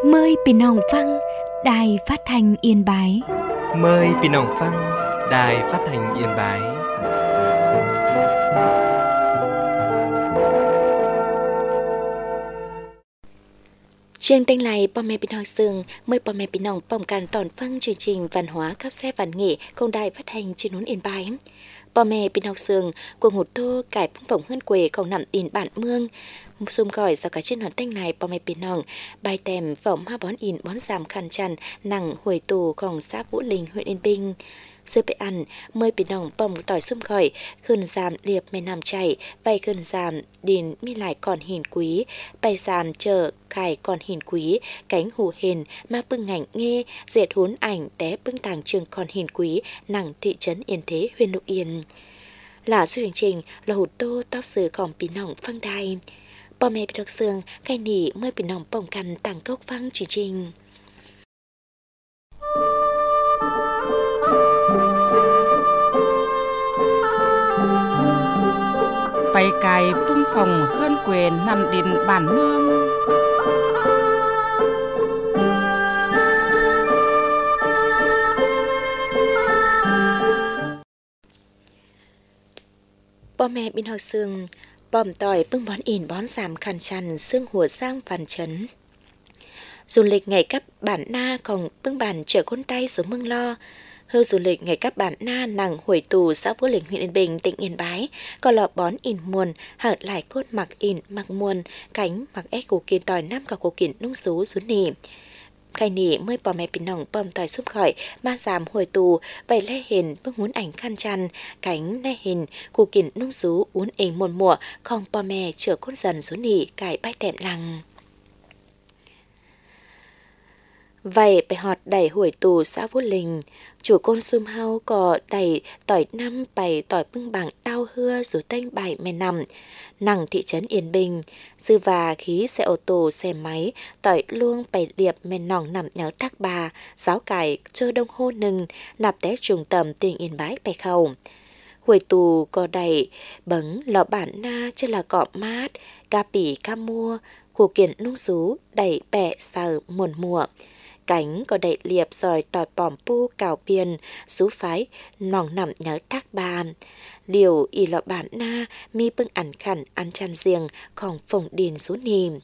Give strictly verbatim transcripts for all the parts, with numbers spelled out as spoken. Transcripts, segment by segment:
Mờiพี่น้องฟังđài phát thanh Yên Bái. Mời พี่น้องฟัง Đài Phát thanh Yên Bái. Chương trình nàyพ่อแม่พี่น้องซึ่งเมื่อพ่อแม่พี่น้องป้องกันตอนฟังchương trình văn hóa cấp xe văn nghệของđài phát thanh trên núi Yên Bái. พ่อแม่พี่น้องซึ่งกวงหูโตไก่พุ่งฝงเฮือนเกวของนำตีนบ้านเมืองซุ่มก่อยสกัดเช่นหอนแต่งนายพ่อแม่พี่น้องใบแต้มฝอมห้าบอนอินบอนสามคันชันหนังหวยตูของซาบุลิงhuyện Yên Bìnhซื้อไปอันเมื่อพี่น้องป้อมต่อยซุ่มก่อยขึ้นสามเรียบแม่น้ำใจไปขึ้นสามดินมีหลายก้อนหินกุ้ยไปสามเจอไข่ก้อนหินกุ้ยcánhหูเห็นมาปึ้งngảnh nghe dệt hốn ảnh té pưng tàng trường con hiền quý nặng thị trấn Yên Thế huyện Lục Yên là sự chương trình là hụt tô tóc sửของพี่น้องฟังได้พ่อแม่พี่น้องเสืองใครหนีเมื่อพี่น้องป้องกันต่างกกฟังจริงไปไกลปุ้งฝ่องเฮือนเกวนนำดินบ้านเมืองพ่อแม่พี่น้องเสืองป้อมต่อยปึ้งบอนอินบอนสามคันชันซึ่งหัวสร้างฟันchấn du lịch ngày cấp bản na còn bưng bản chở con tay xuống mương lo hư du lịch ngày cấp bản na nặng huổi tù xã Vũ Lĩnh huyện Yên Bình tỉnh Yên Bái có lọ bón in muôn hở lại cốt mặc in mặc muôn cánh mặc ép cổ kiên tỏi năm cả cổ kiên nung xú xuống nỉ khai nỉ mới bỏ mẹ bình nòng bom tỏi xúc khỏi ba giảm huổi tù vậy lẽ hình bưng muốn ảnh khăn chăn cánh lẽ hình cổ kiên nung xú uốn ỉnh muôn mùa không bỏ mẹ chở con dần xuống nỉ cải bay tẹm lăng vậyไปหอดไดหวยตูxã Vũ Lĩnh chủ côn xum hao có đẩy tỏi năm bày tỏi bưng bảng tao hưa rồi tênh bài mè nằm nằng thị trấn Yên Bình dư và khí xe ô tô xe máy tỏi luông bày liệp mè nòng nằm nhớ thác bà giáo cải chơ đông hô nừng nạp té trùng tầm tỉnh Yên Bái bày khẩu huổi tù có đẩy bấng lọ bản na chứ là cọ mát ca pỉ ca mua khu kiện nung xú đẩy bẹ sờ muồn mùa cánh có đậy liệp rồi tỏi bòm pu cào biên xú phái nòng nằm nhớ thác bà liều y lọ bản na mi bưng ăn khẩn ăn chăn riêngของphồng điền số nìm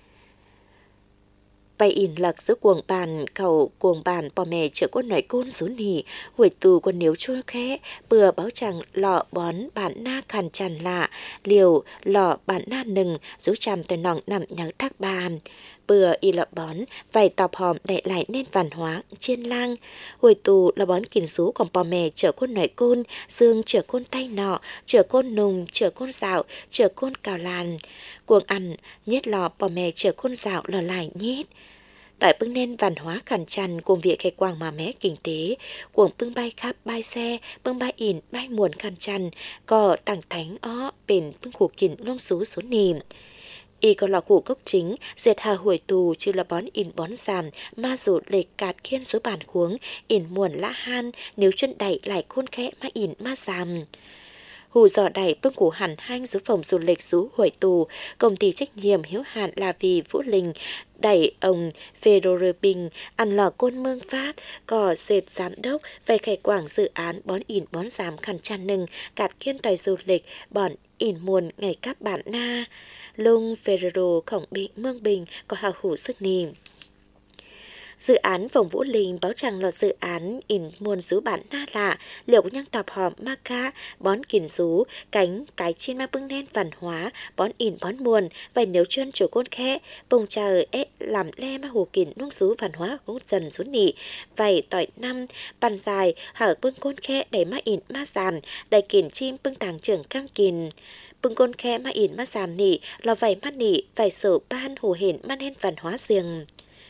bay in lặc giữa cuồng bàn khẩu cuồng bàn bò mè chở con nổi côn số nỉ huổi tù con níu chua khẽ bừa báo chẳng lọ bón bản na khăn chăn lạ liều lọ bản na nừng rú chằm từ nòng nằm nhớ thác bà bừa y lọ bón vài tọp hòm đậy lại nên văn hóa chiên lang huổi tù lọ bón kìm sú còn bò mè chở con nổi côn xương chở côn tay nọ chở côn nùng chở côn dạo chở côn cào làn cuồng ăn nhét lọ bò mè chở côn dạo lò lại nhét tại bưng nên văn hóa khẩn chăn cùng việc khai quang mà mé kinh tế cuồng bưng bay khắp bay xe bưng bay in bay muồn khẩn chăn có tảng thánh ó bền bưng khủ kìn lông xú số nìm y còn là cụ gốc chính dệt hà huổi tù chứ là bón in bón giảm ma dụ lệch cạt khiên số bản khuống in muồn lã han nếu chân đẩy lại khôn khẽ ma in ma giảm hù dò đẩy bưng củ hẳn hanh số phòng du lịch rú huổi tù công ty trách nhiệm hiếu hạn là vì Vũ Lĩnh đẩy ông Fedor Bình ăn lò côn mương Pháp có dệt giám đốc về khai quảng dự án bón in bón giảm khăn chăn nừng cạt kiên tòi du lịch bọn in muồn ngày các bản na lung Ferrero khổng bị mương Bình có hào hủ sức nìm dự án phòng Vũ Lĩnh báo rằng là dự án in muôn rú bản na lạ liệu có nhang tạp hòm ma ca bón kìn rú cánh cái trên ma bưng đen văn hóa bón in bón muôn vậy nếu chân chủ côn khẽ bông chờ ế làm le ma hồ kìn nung rú văn hóa cũng dần xuống nỉ vậy tỏi năm bàn dài hở bưng côn khẽ đẩy ma in ma giàn đẩy kìn chim bưng tàng trưởng cam kìn bưng côn khẽ ma in ma giàm nỉ lò vầy mắt nỉ vài sổ ban hồ hển man hen văn hóa riêng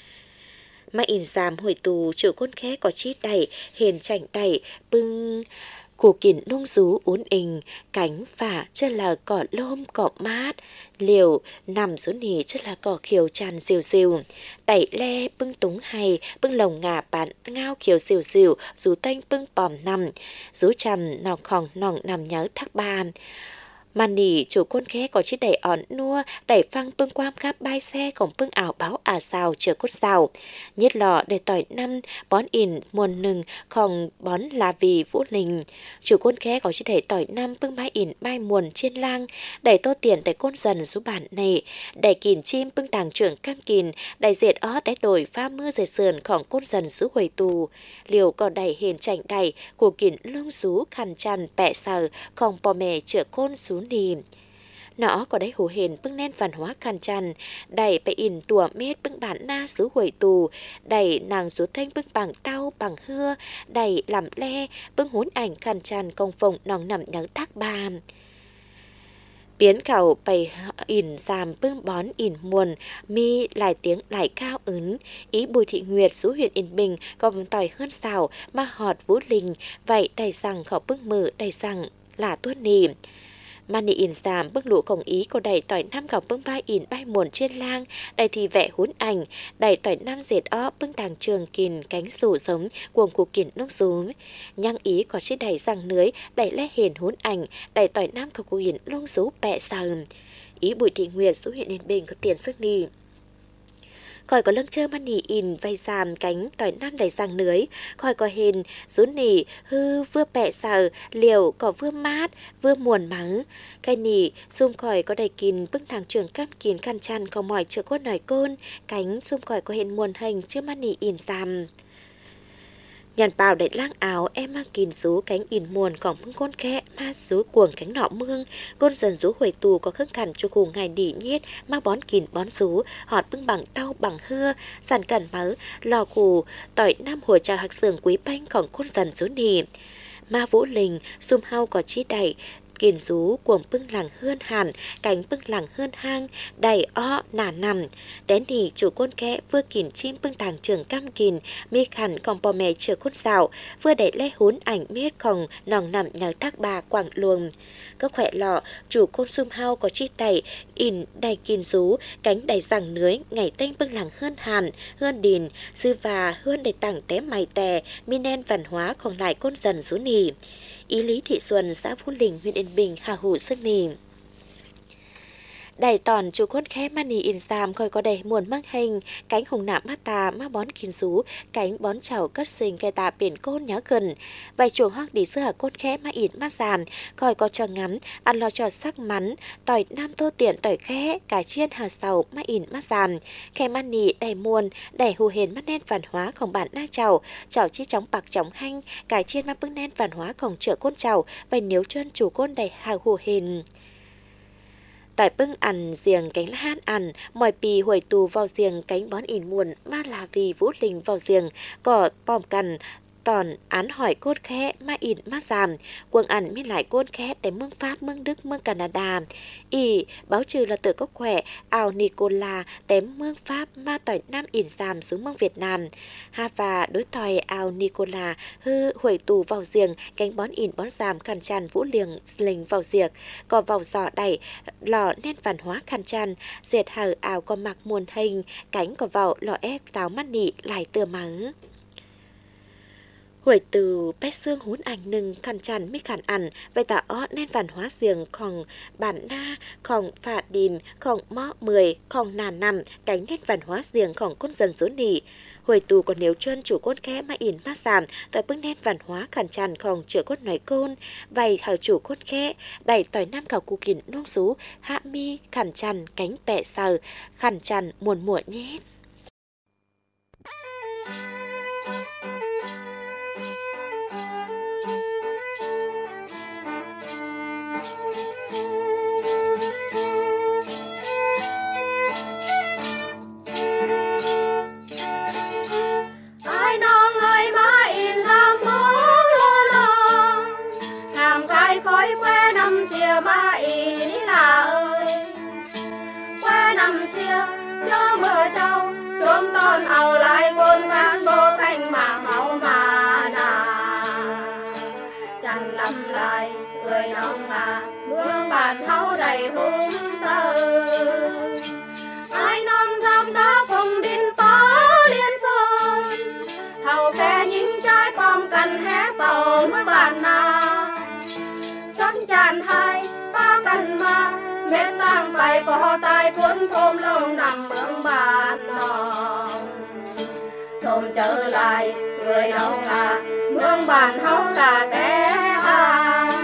mà in giảm hồi tù chủ con khé có chít đẩy hền chảnh đẩy bưng củ kìn nung rú uốn ình cánh phả chân là cỏ lôm cỏ mát liều nằm xuống nỉ chân là cỏ khiều tràn diều diều đẩy le bưng túng hay bưng lồng ngà bán ngao khiều diều diều rú tanh bưng bòm nằm rú chầm nòng khòng nòng nằm nhớ thác ba Mà nỉ chủ côn khé có chiếc đẩy ỏn nua, đẩy phăng bưng quam khắp bai xe còn bưng ảo báo à xào chờ cốt xào. Nhiết lọ để tỏi năm, bón ỉn muôn nừng, còn bón là vì vũ linh. Chủ côn khé có chiếc đẩy tỏi năm bưng bai ỉn bai muôn trên lang, đẩy tô tiền tại côn dần rú bản này, đẩy kìn chim bưng tàng trưởng cam kìn, đẩy dệt ó té đổi pha mưa dệt sườnของcôn dần rú hồi tù. Liều còn đẩy hền chảnh đẩy, của kìn lông rú khăn chăn bẹ sờ, còn bò mè chữa côn rú nì. Nó có đáy hù hền bưng nén văn hóa khăn chăn, đẩy bẹ in tùa mết bưng bản na xứ hồi tù, đẩy nàng rú thanh bưng bằng tao bằng hưa, đẩy làm le bưng hốn ảnh khăn chăn công phồng nòng nằm nhắn thác ba. Biến khẩu bày ỉn giảm bưng bón ỉn muồn, mi lại tiếng lại cao ứng. Ý Bùi Thị Nguyệt rú huyện Yên Bình gồm tỏi hơn xào mà họt vũ linh, vậy đầy rằng khẩu bưng mử đầy rằng là tuốt nì. Mà nị ỉn giảm bưng lũ cổng ý có đầy tỏi năm gọc bưng bai ỉn bai muồn trên lang, đầy thì vẽ hốn ảnh, đầy tỏi năm dệt ó bưng tàng trường kìn cánh sủ giống cuồng cụ kìn nốc rúm. Nhang ý có chiếc đầy răng nưới, đầy le hền hốn ảnh, đầy tỏi năm khẩu cụ ỉn lông rú bẹ sờm. Ý Bùi Thị Nguyệt rú huyện Yên Bình có tiền sức nì. Khỏi có lưng chơ mà nỉ in vay giảm cánh tỏi năm đầy răng nưới, khỏi có hền rú nỉ hư vừa bẹ sờ liều có vừa mát vừa muồn mắng. Cái nỉ xung khỏi có đầy kín bưng thẳng trường cam kín khăn chăn có mỏi chưa cốt nổi côn, cánh xung khỏi có hền muồn hình chưa mà nỉ in giảm. Nhàn bào đẩy lang áo em mang kín rú cánh in muồn còn bưng côn khẽ ma rú cuồng cánh nọ mương, côn dần rú hồi tù có khưng khẩn cho cùng ngày đỉ nhiết mang bón kín bón rú họt bưng bằng tao bằng hưa sàn cẩn mớ lò cù tỏi năm hồi trào hạc sườn quý banh còn côn dần rú nì. Ma vũ linh xung hao có chí đẩy kiền rú cuồng bưng làng hươn hàn cánh bưng làng hươn hang đầy ó nà nằm té nỉ chủ côn kẽ vừa kìn chim bưng tàng trường cam kìn mi khăn còn bò mè chữa côn xào vừa đẩy le hốn ảnh miết còn nòng nằm nhờ thác bà quảng luồng. Các khỏe lọ chủ côn xung hao có chi đẩy in đầy kìn rú cánh đầy rằng nưới ngày tênh bưng làng hươn hàn hươn đìn sư và hươn đầy tảng té mày tè mi nen văn hóa còn lại côn dần rú nỉ. Ý Lý Thị Xuân, xã Phú Linh, huyện Yên Bình, Hà Hủ, Sơn Nì. Đẩy tòn chủ côn khé mà nì in giảm khỏi có đầy muồn mắc hình, cánh hùng nạm mát tà má bón kín rú, cánh bón chảo cất sinh cây tà biển côn nhá gần. Vài chuồng hoác đi sư hà côn khé mà in mát giảm, khỏi có cho ngắm, ăn lo cho sắc mắn, tỏi nam tô tiện tỏi khé, cải chiên hà sầu mà in mát giảm. Khé mà nì đầy muồn, đầy hù hền mắt nét văn hóaของbản na chảo, chảo chi chóng bạc chóng hanh, cải chiên mà bưng nét văn hóaของchợ côn chảo, vài nếu chân chủ côn đầy hà hù hền. Tại bưng ăn giềng cánh hát ăn, mọi pì hồi tù vào giềng cánh bón ỉn muồn mà là vì vũ linh vào giềng, có bòm cằn, tòn án hỏi cốt khẽ mà ỉn mà giảm, quần ăn miết lại cốt khẽ tại mương Pháp, mương Đức, mương Canada. Ý, báo trừ là tự có khỏe, ảo Nicola tém mương Pháp mà tỏi Nam ỉn giảm xuống mương Việt Nam. Ha và đối tỏi ảo Nicola hư hồi tù vào giềng, cánh bón ỉn bón giảm khăn chăn vũ liềng linh vào diệc, có vào giỏ đẩy, lò nét văn hóa khăn chăn, diệt hở ảo có mặc muôn hình, cánh có vào lò ép táo mắt nị lại tưa mớ. Hồi từ bét xương hốn ảnh nừng khăn chăn mít khăn ăn, vậy ta ó nên văn hóa riêngของbản na,ของphạ đìn,ของmõ mười,ของnàn nằm, cánh nét văn hóa riêngของcôn dần rốn nỉ. Hồi tù còn nếu chân chủ côn khẽ mà ỉn mát giảm, tỏi bưng nét văn hóa khăn chănของchữa côn nói côn, vậy hở chủ côn khẽ, đẩy tỏi nam khảo cụ kín nông xú, hạ mi, khăn chăn, cánh bẹ sờ, khăn chăn muồn muộn nhét. Cho mưa trâu chôm con ầu lại côn ngang đô canh mà máu mà nà chẳng lầm lại cười nông mà mương bản thấu đầy hung sơ ai nom giam đá cùng đinh bó liên sơn thầu khe những trái bom cần hé tàu mương bản nà sân tràn hai ba cần ไปก็ตายพ้นโคมลงนำเมืองบ้านนองสมเจอลายเอ่ยน้องอาเมืองบ้านเฮากะแก่อาย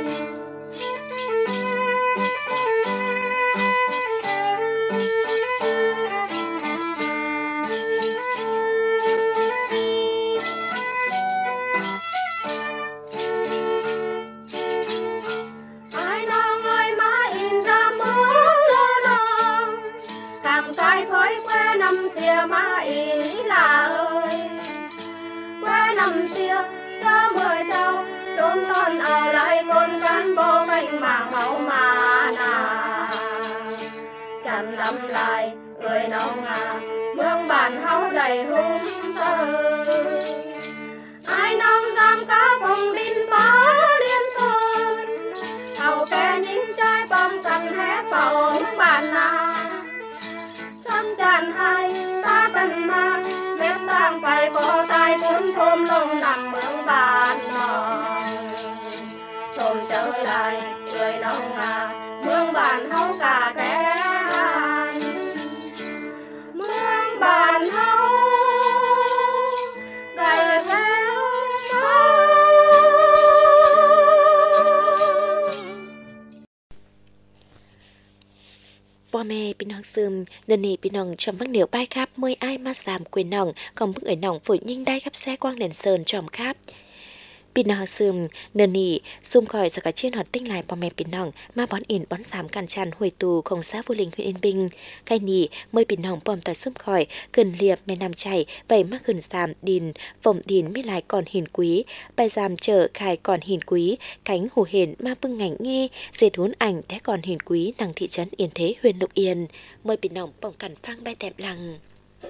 เสียมาอีลาเอ้ยแว่นำเสียเจ้าเมื่อเจ้าจงนอนเอาไหลคนกันโบแม่งบางเมามานาจันลำลายเอ้ยน้องอาเมืองบ้านเฮาได้หุ่มเธอไอ้น้องจำก้าพงดินฟ้าเรียนเถินเท่าแก่ยิ่งใจป้องกันแห่เป่าเมืองบ้านนาทำจานให้ตากันมาเม็ดต่างไปก็ตายพ้นโคมลงนำเมืองบ้านนองชมเจอลายเอ่ยน้องอาเมืองบ้านเฮากะแก่เมืองบ้านเฮาได้แล้วพ่อแม่พี่น้องซึมเดินหนีพี่น้องชมพักเหนียวป้ายครับมวยอ้ายมาสามกวยน้องของพึ่งเอ๋ยน้องฝุยยิ่งได้ครับแซ่กว้างเด่นเซินชมครับพี่น้องซึมเดินหนีซุ่มคอยสกัดเชี่ยนหอดติ้งลายพ่อแม่พี่น้องมาบอนอินบอนสามกันชันหวยตูของซาฟูลิงhuyệnอินบิงใครหนีเมื่อพี่น้องปอมต่อยซุ่มคอยขึ้นเรียบแม่น้ำชัยไปมาขึ้นสามดินฝมดินไม่ลายก่อนหินกุ้ยไปจามเจอขายก่อนหินกุ้ยcánhหูเห็นมาปึ้งngành nghe dệt huốn ảnh té còn hiền quý nàng thị trấn Yên Thế huyện Lục Yên mời bị nòng bỏng cằn phang bay tẹp lằng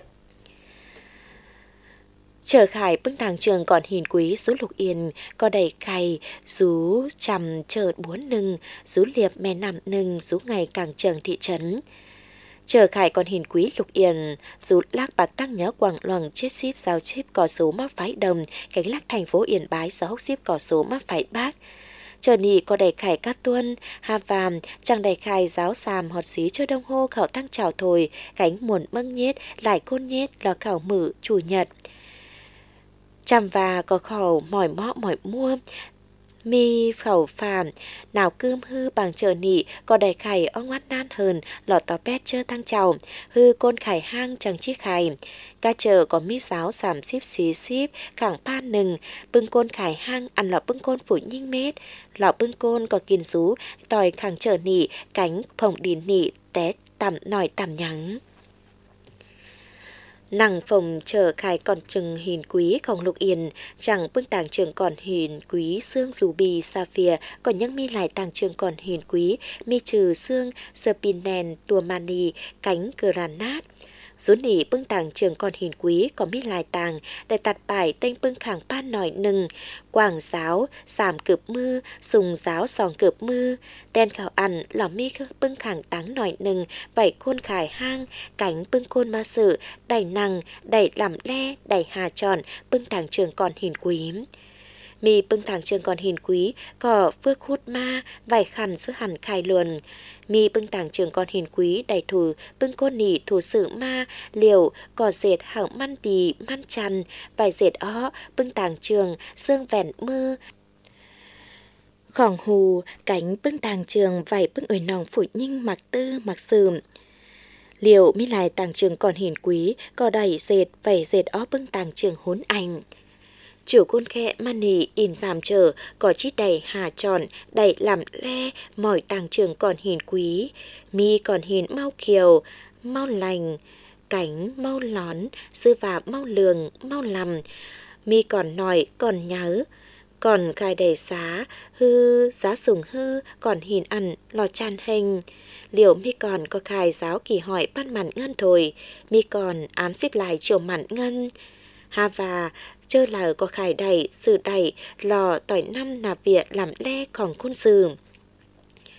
chờ khải bưng tàng trường còn hiền quý số Lục Yên có đầy khay rú chầm chợt bốn nừng rú liệp mẹ nằm nừng rú ngày càng trường thị trấn chờ khải còn hiền quý Lục Yên rú lác bạc tăng nhớ quảng loằng chết ship giao ship cò số mắc phái đồng cánh lắc thành phố Yên Bái sáu hốc ship cò số mắc phái bác chờ nị có đầy khải cát tuân hà vàm chẳng đầy khải giáo sàm họt xí chơi đông hô khảo tăng trào thồi cánh muộn măng nhết lại côn nhết lò khảo mử chủ nhật chằm và có khẩu mỏi mõ mỏi mua mi khẩu phàm nào cơm hư bằng chờ nị có đầy khải ông ngoát nan hơn lọt tò pét chơ tăng trào hư côn khải hang chẳng chiếc khải ca chờ có mi giáo sàm ship xí ship khẳng pa nừng bưng côn khải hang ăn lọ bưng côn phủ nhinh mết lọ bưng côn có kiên rú tòi khẳng chờ nị cánh phồng đìn nị té tằm nòi tằm nhắng nàng phòng chờ khải còn chừng hiền quýของLục Yên chẳng bưng tàng trường còn hiền quý xương dù bì sapphire còn những mi lại tàng trường còn hiền quý mi trừ xương serpinen tua mani cánh granat số nỉ bưng tàng trường còn hiền quý có mi lại tàng để tạt bài tên bưng khẳng pan nòi nừng quảng giáo sàm cướp mưa sùng giáo sòng cướp mưa tên khảo ăn lò mi bưng khẳng táng nòi nừng bảy côn khải hang cánh bưng côn ma sự đẩy năng đẩy làm le đẩy hà tròn bưng tàng trường còn hiền quý mi bưng tàng trường còn hiền quý có phước hút ma vài khăn giữa hẳn khai luồn mi bưng tàng trường còn hiền quý đầy thủ bưng côn nỉ thủ sự ma liều cỏ dệt hạng man tì man chăn vài dệt ó bưng tàng trường xương vẹn mưa khỏng hù cánh bưng tàng trường vài bưng ơi nòng phủ nhinh mặc tư mặc sườm liều mi lại tàng trường còn hiền quý có đầy dệt vài dệt ó bưng tàng trường hốn ảnh chủ côn khe mani in giảm trở có chít đầy hà tròn đầy làm le mỏi tàng trường còn hiền quý mi còn hiền mau kiều mau lành cánh mau lón sư và mau lường mau lầm mi còn nòi còn nhớ còn khai đầy xá hư giá sùng hư còn hiền ăn lò chan hình liệu mi còn có khai giáo kỳ hỏi ban mặn ngân thồi mi còn án xếp lại chiều mặn ngân ha và chơ là có khải đầy sự đầy lò tỏi năm nạp vịa làm le còn khôn sừ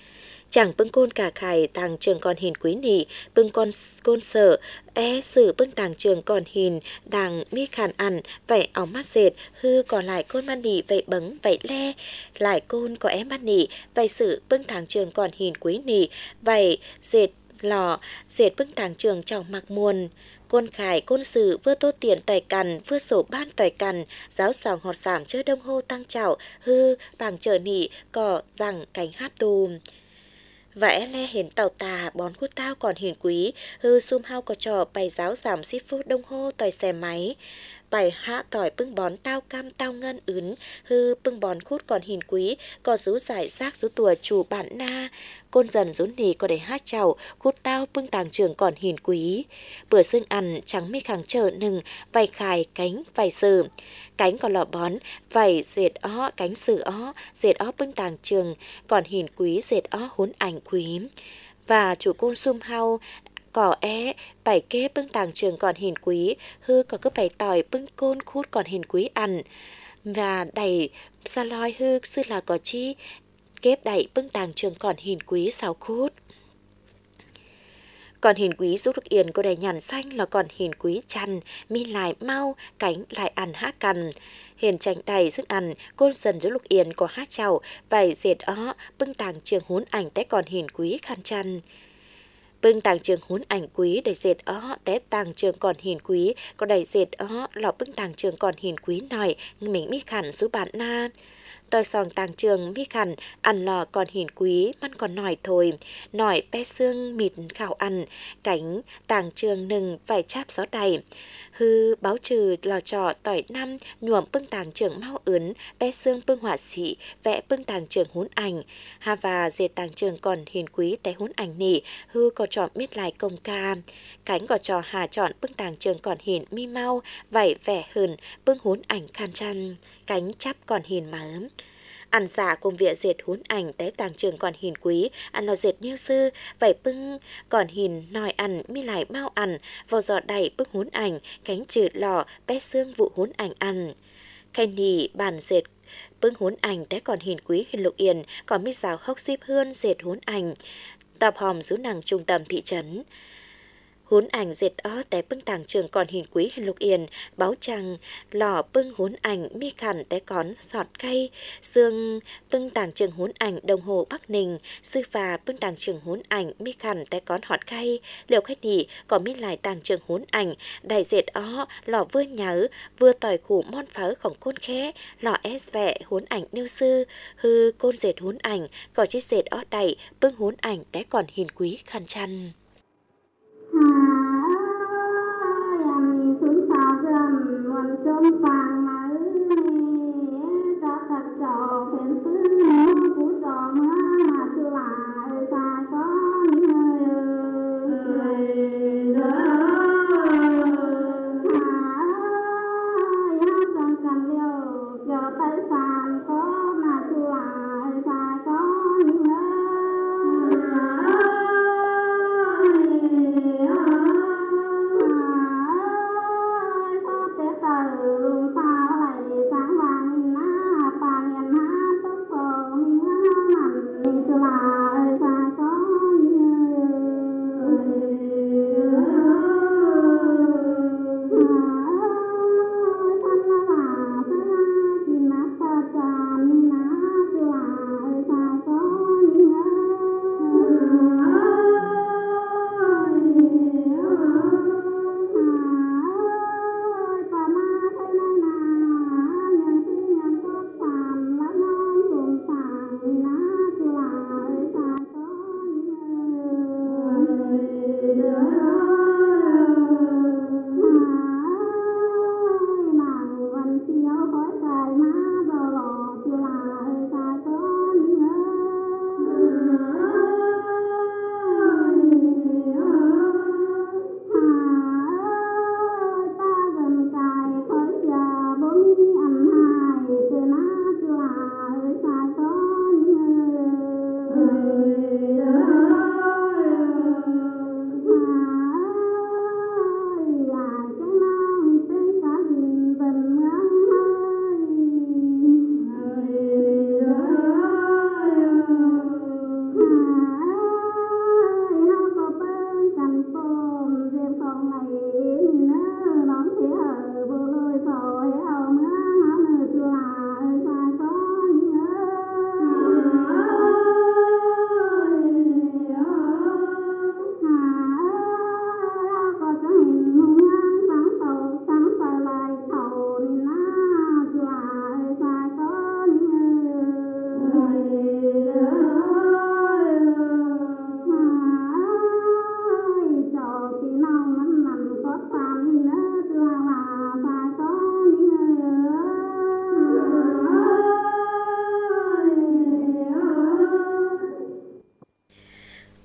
chẳng bưng côn cả khải tàng trường còn hiền quý nỉ bưng con côn sở é sử bưng tàng trường còn hiền đàng mi khàn ăn vậy áo mắt dệt hư còn lại côn man nỉ vậy bấng vậy le lại côn có é man nỉ vậy sử bưng tàng trường còn hiền quý nỉ vậy dệt lò dệt bưng tàng trường trong mặc muôn côn khải côn sử vừa tô tiền tài cằn vừa sổ ban tài cằn giáo sòng họt giảm chơi đông hô tăng trào hư bàng trở nỉ cỏ rằng cánh háp tùm vẽ le hiền tàu tà bón cút tao còn hiền quý hư xung hao có trò bày giáo giảm xí phút đông hô tòi xe máy bày hạ tỏi bưng bón tao cam tao ngân ứng hư bưng bón khút còn hiền quý có rú giải rác rú tùa chủ bản na côn dần rú nì có để hát chào khút tao bưng tàng trường còn hiền quý bữa xương ăn trắng mi kháng trở nừng vầy khài cánh vầy sờ cánh còn lọ bón vầy dệt ó cánh sử ó dệt ó bưng tàng trường còn hiền quý dệt ó hốn ảnh quý và chủ côn xung hao cỏ é bảy kế bưng tàng trường còn hiền quý hư có cứ bảy tỏi bưng côn khút còn hiền quý ăn và đẩy xa loi hư sư là có chi kép đẩy bưng tàng trường còn hiền quý sáu khút còn hiền quý giúp đức yên có đầy nhàn xanh là còn hiền quý chăn mi lại mau cánh lại ăn hát cằn hiền tranh đầy sức ăn côn dần giúp lục yên có hát chào bảy dệt ó bưng tàng trường hốn ảnh té còn hiền quý khăn chăn bưng tàng trường hốn ảnh quý đầy dệt ó té tàng trường còn hiền quý có đầy dệt ó lọ bưng tàng trường còn hiền quý nòi mình mi khẩn số bạn na tôi sòng tàng trường mi khẩn ăn lò còn hiền quý ăn còn nòi thôi nòi pe xương mịt khảo ăn cánh tàng trường nừng vài cháp gió đầy hư báo trừ lò trò tỏi năm nhuộm bưng tàng trường mau ướn pe xương bưng hỏa sĩ vẽ bưng tàng trường hốn ảnh ha và dệt tàng trường còn hiền quý té hốn ảnh nỉ hư có chọn miết lại công ca cánh có trò hà chọn bưng tàng trường còn hiền mi mau vảy vẻ hơn bưng hốn ảnh khan chăn cánh chắp còn hiền mà ấm ăn giả cùng vịa dệt hốn ảnh té tàng trường còn hiền quý ăn lò dệt nhiêu sư vảy bưng còn hiền nòi ăn mi lại mau ăn vào giọt đầy bưng hốn ảnh cánh trừ lò bé xương vụ hốn ảnh ăn khay nì bàn dệt bưng hốn ảnh té còn hiền quý hiền lục yên còn mi giáo hốc xíp hươn dệt hốn ảnh tập hòm rú nàng trung tâm thị trấn hốn ảnh dệt ó té bưng tàng trường còn hiền quý hiền lục yên báo chăng lò bưng hốn ảnh mi khẩn té cón sọt cây xương bưng tàng trường hốn ảnh đồng hồ bắc ninh sư phà bưng tàng trường hốn ảnh mi khẩn té cón họt cây liều khách nỉ có mi lại tàng trường hốn ảnh đại dệt ó lò vừa nhớ vừa tỏi khủ mon phớ khổng côn khé lò ép vẹ hốn ảnh nêu sư hư côn dệt hốn ảnh có chiếc dệt ó đầy bưng hốn ảnh té còn hiền quý khăn chăn trong vàng mà cho thật trò phèn phứ mua cú trò mưa mà chưa lại xa có những người ya sang cần liều cho tay sàn có mà chưa lại xa có những người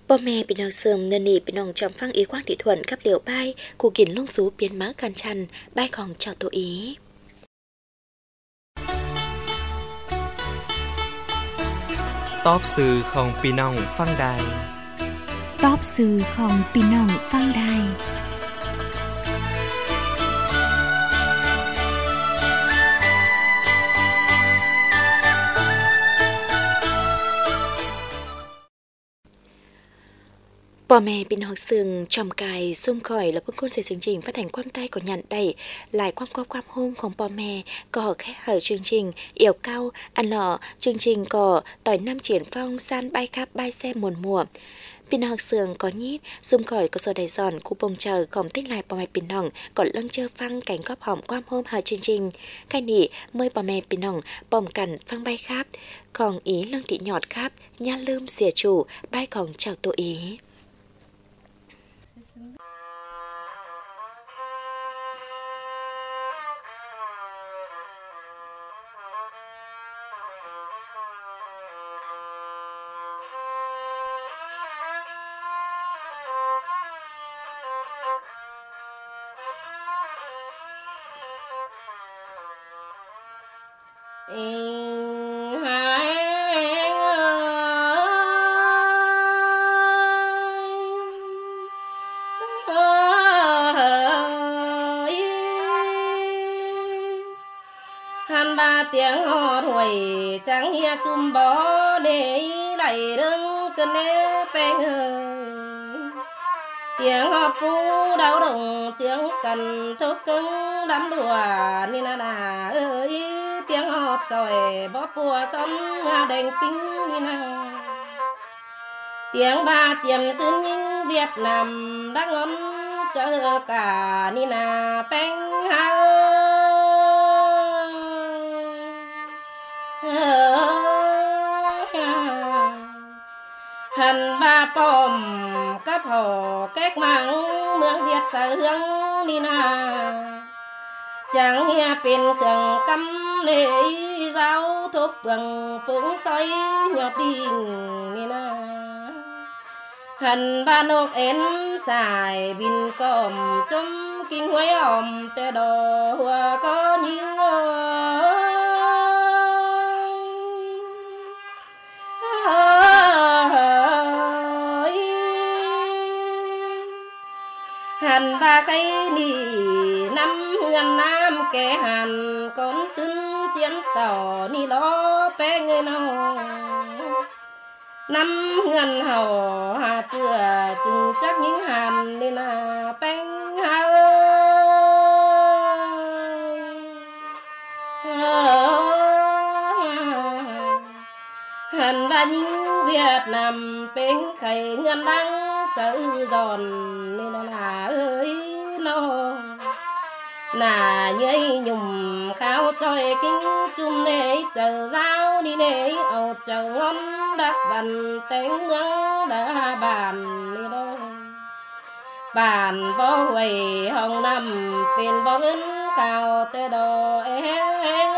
Bò mẹ bị nòng sườm nền nỉ bị nòng trong phăng ý quang thị thuận khắp liều bay, cụ kiến lông xú biến má can chăn, bay còn chào tổ ý. ตอบสื่อของพี่น้องฟังได้ตอบสื่อของพี่น้องฟังได้ Bò mẹ bị học sừng trầm cài xung khỏi là phương côn sẽ chương trình phát hành quam tay của nhận đẩy lại quam quam quam hômของbò mẹ có khẽ hở chương trình yểu cao ăn nọ chương trình có tỏi năm triển phong san bay khắp bay xe muôn mùa Pin học sườn có nhít xung khỏi có số đầy giòn khu bông chờ không tích lại bò mẹ pin hỏng còn lăng chơ phăng cánh góp hỏng quam hôm hở chương trình cái nỉ mời bò mẹ pin hỏng bòm cằn phăng bay khắp còn ý lăng thị nhọt khắp nha lơm xìa chủ bay còn chào tổ ý han ba tiếng hò ruồi trắng hia chum bó để lại đứng cơn nê beng tiếng hò cu đau đồng tiếng cần thốt cứng đắm đùa ni na na ơi tiếng hò sỏi bó bùa son đành pinh ni na tiếng ba chiêm sơn nhưng Việt Nam đã ngón chờ cả ni na beng ha hành ba pom cấp hồ cách mạng mương Việt sở hướng ni na chẳng nghe bên khương cắm lệ giáo thúc bằng phúng xoay nhọt đình ni na hành ba nộp én xài bin còm chấm kinh huế ỏm tê đò hoa có những hàn ba khay nì năm ngàn nam kẻ hàn con xứng chiến tỏ ni lo bé người nào năm ngàn hầu hà chưa chừng chắc những hàn nên là bánh hà hàn ba những Việt Nam bên khay ngàn đắng sợ giòn nên là ơi nó là nhây nhùng khao chơi kinh chung nế chờ giao đi nế ầu chờ ngon đắc văn tiếng nắng đã bàn đi đâu bàn bó huầy hồng năm bên bó ngân cao tê đò én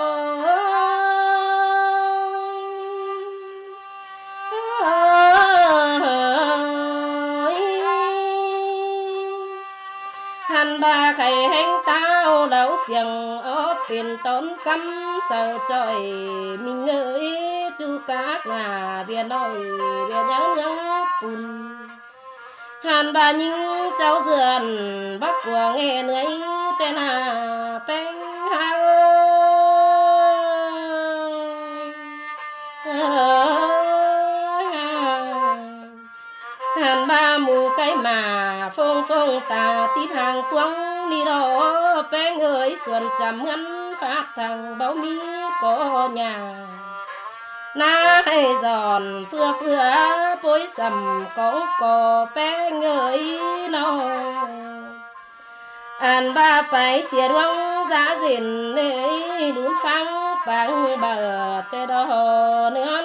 hàn ba khay hành tao đấu phiền ở bên tốn cắm sợ trời mình ơi chú các là biển đồi biển nhớ nhớ bùn hàn ba những cháu dườn bắc của nghe người tên là bánh ha hàn ba mù cái mà phong phong tà tiếp hàng quăng đi đó bé người xuân chậm ngắn phát thằng báo mi có nhà na hay giòn phưa phưa bối sầm có có bé người nó an ba phải xìa đoang giá dền lấy đún phăng bằng bờ tê đó nữa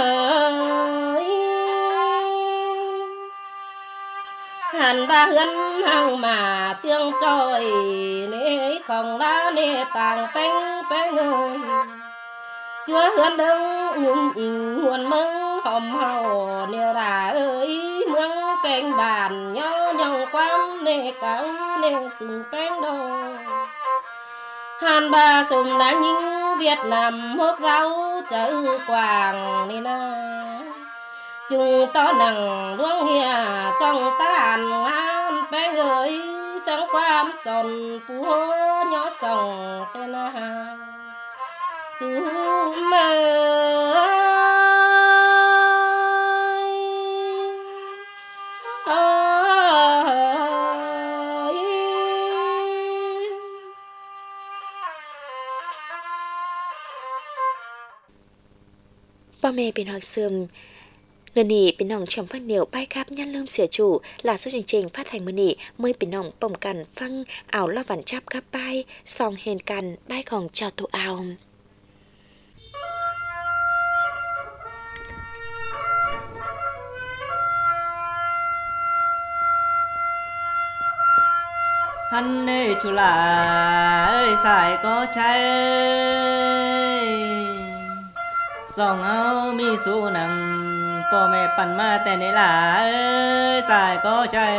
hàn ba hươn quan hằng mà chương trôi nế không lá nế tàng bánh bánh ơi chúa hươn đông nhung in nguồn mừng hòm hào nề đà ơi mương canh bàn nhó nhong quam nề cáo nề sừng bánh đôi hàn bà sùng đã những Việt Nam hốt giáo chữ quàng nè na chúng to nặng luông hìa trong sàn ngàn bé người sáng quam sòn phú hô nhỏ sòng tên hà sư mơ พ่อแม่พี่น้องซึมเงินนี้พี่น้องชมฟังเหนียวไปครับยันเริ่มเสียจูหลาสุดจริงๆฟาดแทงมือนี้เมื่อพี่น้องป้อมกันฟังเอาละหวันจับครับไปซองเห็นกันใบของเจ้าตัวเอาฮันเนชุลาเอ้ยสายก็ใช้สองเอามีสู้นังพ่อแม่ปั่นมาแต่ในหลาเอ้ยสายก็ใช้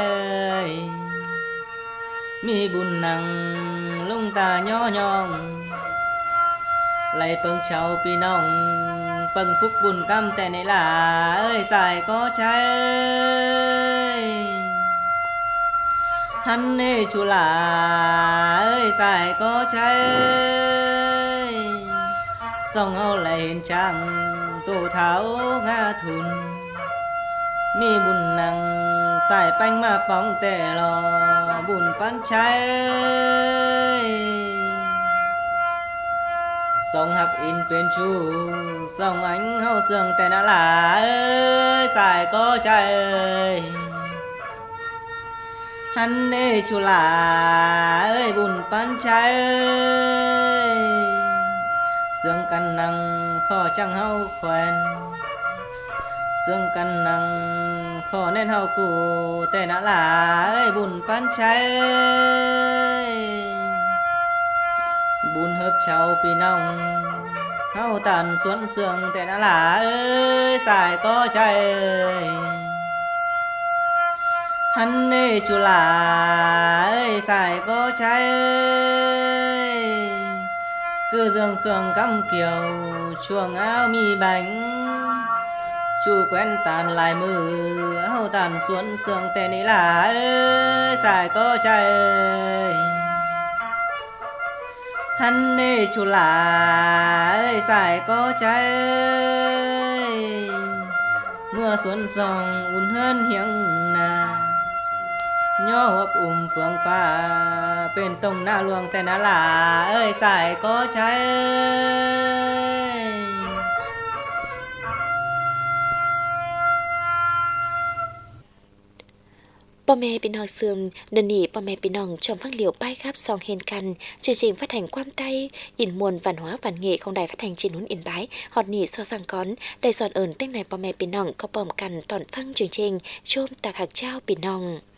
มีบุญนังลุงตาย่อยองไล่เปิงเชาพี่น้องเปิงฟุกบุญกำแต่ในหลาเอ้ยสายก็ใช้ฮันเนชุลาเอ้ยสายก็ใช้ส่องเอาไหลเห็นช่างตัวเท้างาทุนมีบุญนังสายแป้งมาป้องแต่รอบุญปันใช้ส่องหักอินเป็นชูส่องánhเฮาเสื่องแต่น่าหลาเอ้ยสายก็ใช้ฮันเนชุลาเอ้ยบุญปันใช้เสื่องกันนังข้อจังเฮาแขวนเสื่องกันนังข้อแน่นเฮากูแต่น่าหลาเอ้ยบุญปันใช้บุญเฮิบเชาพี่น้องเฮาตันสวนเสื่องแต่น่าหลาเอ้ยสายก็ใช้ฮันเนชุลาเอ้ยสายก็ใช้cứ dương cường cắm kiều chuồng áo mi bánh chu quen tàn lại mưa hậu tàn xuống sương tê ní là ơi xài có chạy hắn nê chu là ơi xài có chạy mưa xuống sông un hơn hiếng nà nhỏ hộp ùm phương pha bên tông na luồng tên na là ơi xài có trái พ่อแม่พี่น้องซึมเดินหนีพ่อแม่พี่น้องชมฟังเหลียวป้ายครับซองเห็นกันchương trình phát hành Quam Tây in muôn văn hóa văn nghệ không đài phát hành trên núi Yên Bái họt nỉ so sang con đầy giòn ơn tên nàyพ่อแม่พี่น้องcó bomกันตอนฟังchương trình chôm tạc hạt traoพี่น้อง